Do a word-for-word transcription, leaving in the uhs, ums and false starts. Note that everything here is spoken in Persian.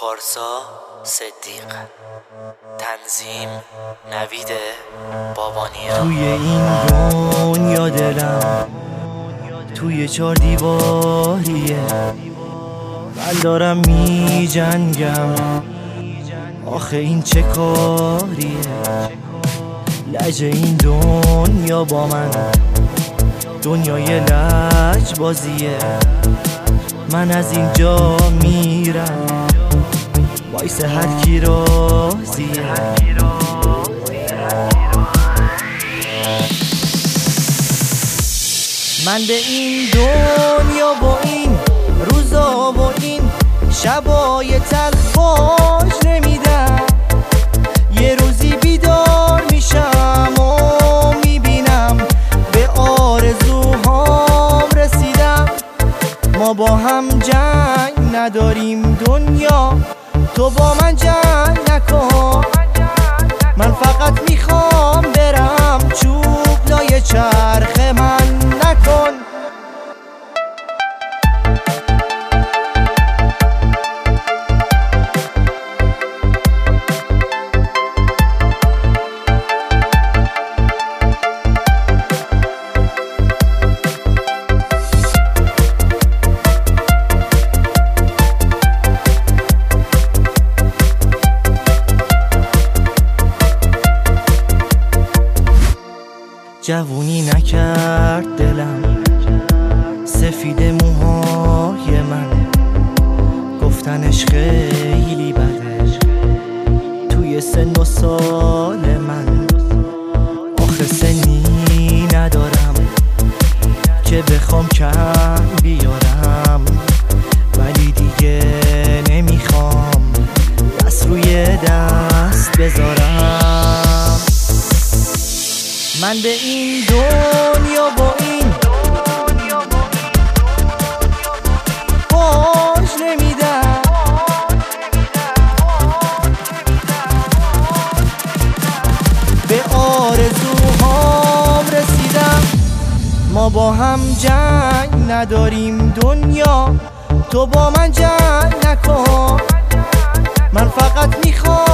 پارسا صدیق، تنظیم نوید بابانیا. توی این دنیا دلم توی چار دیواریه، من دارم می جنگم، آخه این چه کاریه؟ لجه این دنیا با من دنیای لج بازیه، من از اینجا میرم وایس هر کی راضیه. من به این دنیا با این روزا و این شبای تلخ باج نمیدم، یه روزی بیدار میشم و میبینم به آرزوهام رسیدم. ما با هم جنگ نداریم دنیا، تو با من جنگ نکن، من فقط میخوام برم چوب لای چرخ من نکن. جوونی نکرد دلم سفید موهای من، گفتنش خیلی بده توی سن و سال من، آخه سنی ندارم که بخوام کم بیارم، ولی دیگه نمیخوام دست روی دست بذارم. من به این دنیا با این باج نمیدم، به آرزوهام رسیدم. ما با هم جنگ نداریم دنیا، تو با من جنگ نکن، من فقط میخوام